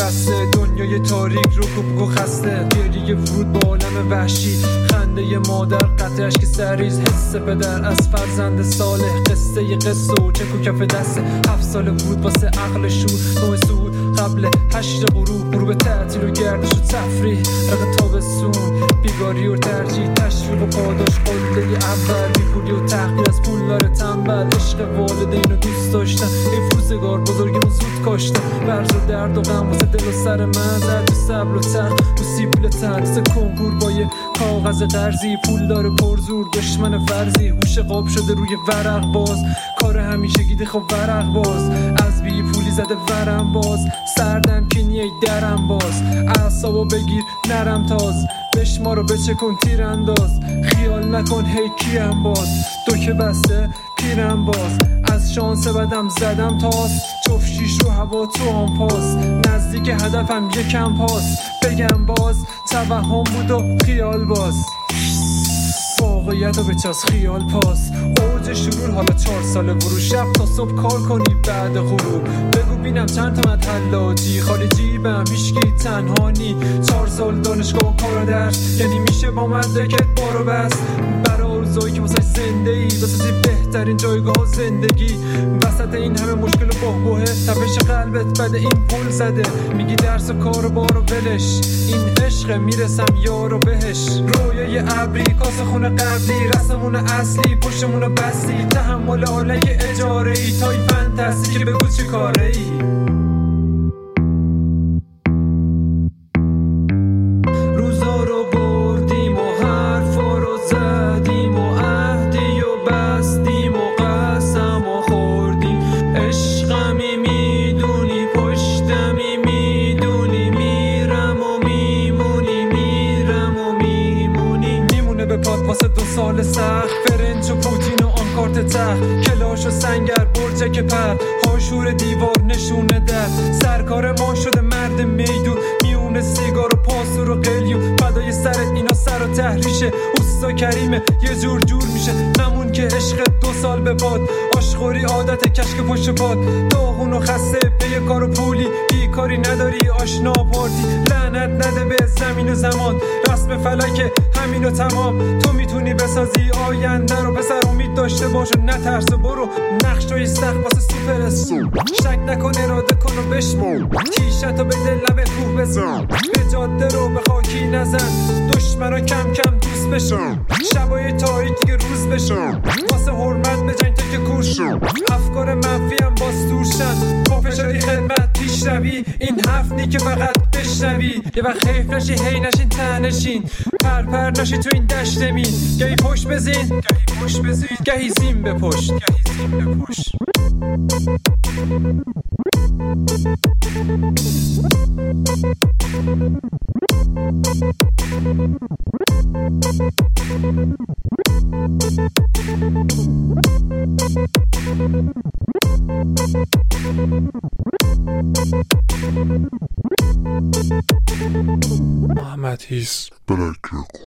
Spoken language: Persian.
بسته، دنیای تاریک رو کوبگو خسته. گریه ورود با عالم وحشی، خنده ی مادر، قطع اشک سریز، حس پدر از فرزند صالح. قصه ی قصه و چک و کف دسته. 7 سال ورود واسه عقل شور، نوع سعود قبل 8 غروب تعطیل و گردش و تفریح. رق تابستون، بیگاری و ترجیح، تشویق و پاداش، قله اول، بیپولی و تحقیر از پولدار تنبل. عشق والدین و دوست داشتن، این روزگار بزرگمون زود کاشتن. برز و درد و غم واسه دل و سر من، درد و صبر و تخت و سیبیل تنس کنکور با یه کاغذ قرضی. پولدار پرزور، دشمن فرضی، هوش قاب شده روی ورق باز. کار همیشه گیده خب ورق باز، از بی پولی زده ورم باز. سردم کنیه درم باز، اعصابو بگیر نرم تاز. بشمارو بچکن تیر انداز، خیال نکن هی کیم باز. دو که بسته پیرم باز، از شانس بدم زدم تاس. جفت شیش رو هوا تو هم پاس، نزدیک هدفم یکم پاس. بگم باز توهم بود و خیال باز، واقعیت رو به چاس خیال پاس. اوج شرور حالا 4 ساله ورو، شب تا صبح کار کنی بعد غروب. بگو بینم چند تا حلاجی، خالی جیبم هیشگی تنهانی. 4 سال دانشگاه و کار و درس، یعنی میشه با مدرکت بارو بس. برای روزایی که واسه زنده ای بسازی بهترین جایگاه زندگی. وسط این همه مشکل و بحبوحه، تپش قلبت بده این پول زده. میگی درس و کار و بارو ولش، این عشق میرسم یارو بهش. رویای ابری، کاسه خونه قبلی، رسمون اصلی، پشتمون بستی. تحمل آله اجاره ای، تای فانتزی که بگو چی کاره ای. روزا رو بردیم و حرفا رو زدیم و عهدی و بستیم و قسم و خوردیم. عشقمی میدونی، پشتمی میدونی، میرم و میمونی، میرم و میمونی. میمونه به پاد واسه 2 سال سخت، فرنج و پوتین و آن کارت تخت. کلاش و سنگر، برجک پر، هاشور دیوار نشونه در. سرکار ما شده مرد میدون، میونه سیگار و پاسور و قلیون. فدای سرت اینا سر و تحریشه، اوستا کریمه یه جور میشه. نمون که عشق 2 سال به باد، آشخوری عادت کشک پشت پاد. داغون و خسته پی کار و پولی، بیکاری نداری آشنا پارتی. لعنت نده به زمین و زمان، رسم فلکه همین و تمام. تو میتونی بسازی آینده رو، پسر امید داشته باش و نترس و برو. نقشای سخت واسه سوپر استون، شک نکن اراده کن و بشمون. تیشتو بده لب کوه بزن، به جاده رو به خاکی نزن. دشمنا کم کم دوست بشن، شبای تاریک دیگه روز بشن. واسه حرمت بجنگ تا که کورش، افکار منفی هم باز دورشن. با فشاری خدمت پیش روی، این حرف نی که فقط بشنوی. یه وقت حیف نشی هی نشین ته نشین، پر نشی تو این دشت مین. گهی پشت بزین گهی زین به پشت. محمد هیس بلک